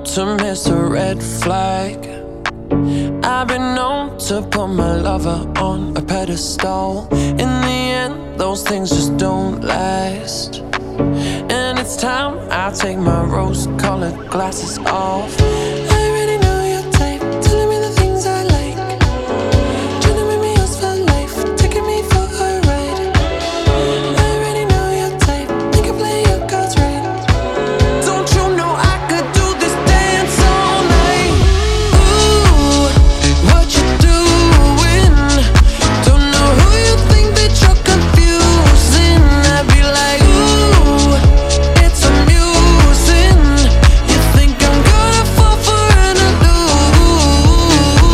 to miss a red flag. I've been known to put my lover on a pedestal. In the end, those things just don't last. And it's time I take my rose-colored glasses off. I already know your type, telling me the things I like, trying to make me yours for life, taking me for a ride. I already know your type, think I play your cards right. Don't you know I could do this dance all night? Ooh, what you doing? Don't know who you think that you're confusing. I'd be like, ooh, it's amusing. You think I'm gonna fall for an illusion?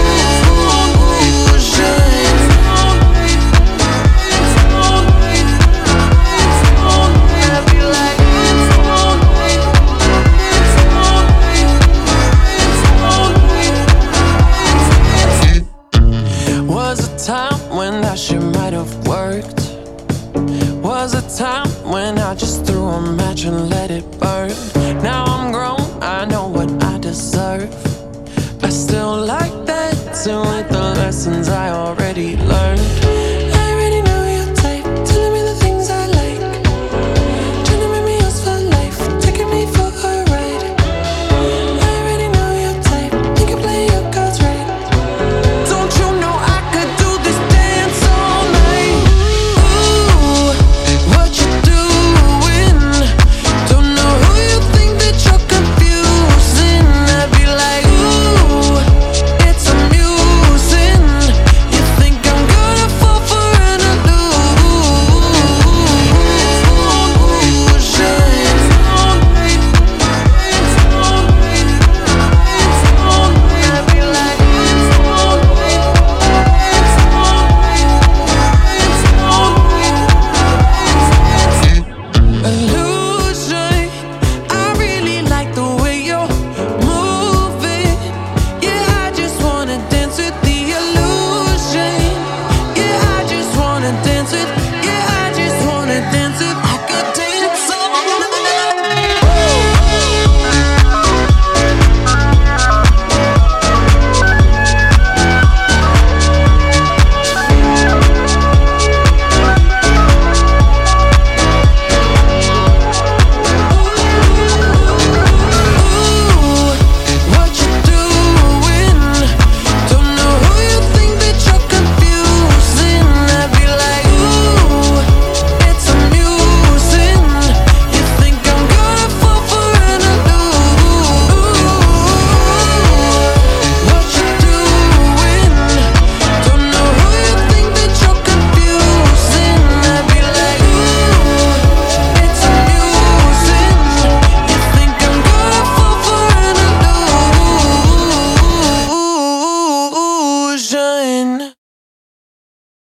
I'd be like, was a time when that shit might have worked. Was a time when I just threw a match and let it burn. Now I'm grown, I know what I deserve. I still like that, to with the lessons I already learned.